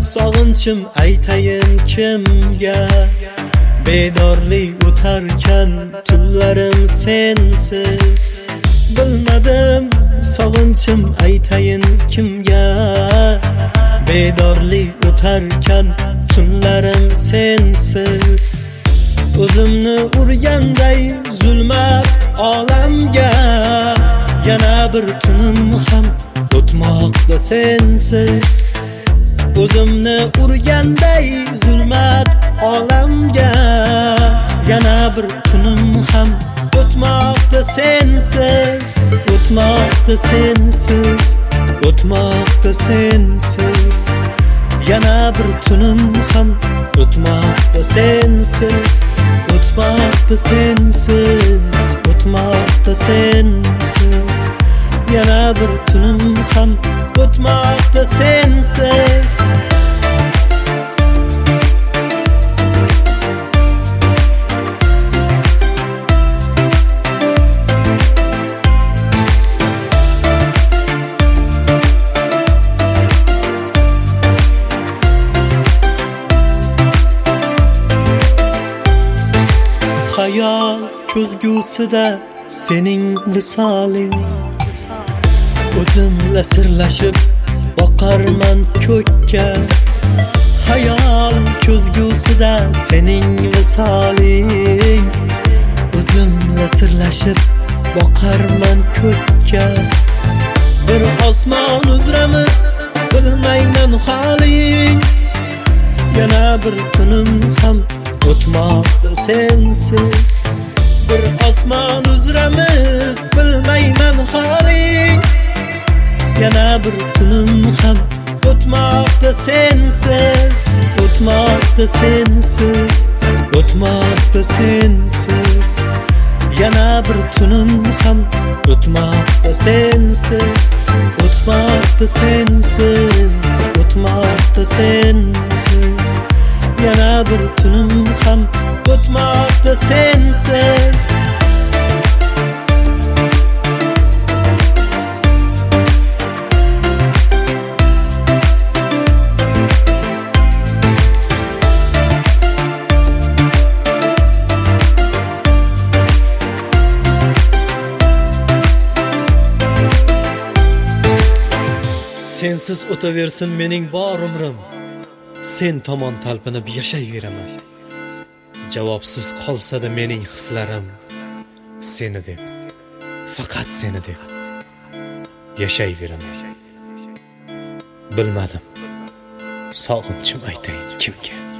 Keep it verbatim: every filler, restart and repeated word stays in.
sog'inchim aytayin kimga? Bedorlik o'tarkan tunlarim sensiz. Bilmadim sog'inchim aytayin kimga? Bedorlik o'tarkan tunlarim sensiz. O'zimni urganday zulmat olamga, yana bir tunim ham o'tmoqda sensiz. O'zimni urganday zulmat olamga, yana bir tunim ham o'tmoqda sensiz. O'tmoqda sensiz, o'tmoqda sensiz. Yana bir tunim ham o'tmoqda sensiz. O'tmoqda sensiz, o'tmoqda sensiz. Yana bir tunim ham o'tmoqda sensiz. Hayal ko'zgusida sening visoling, o'zimla sirlashib boqarman ko'kka. Hayal ko'zgusida sening visoling, o'zimla sirlashib boqarman ko'kka. Bir osmon uzramiz bilmayman holing, yana bir kunim ham o'tmoqda sensiz. Bir osmon uzramiz bilmayman holing, yana bir tunim ham o'tmoqda sensiz. O'tmoqda sensiz, o'tmoqda sensiz. Yana bir tunim ham o'tmoqda sensiz. O'tmoqda sensiz, o'tmoqda sensiz. Yana bir tunim ham o'tmoqda sensiz. Sensiz o'taversin mening bor umrim, sen tomon talpinib yashayveraman. Javobsiz qolsa-da mening hislarim, seni deb, faqat seni deb yashayveraman. Bilmadim sog'inchim aytayin kimga?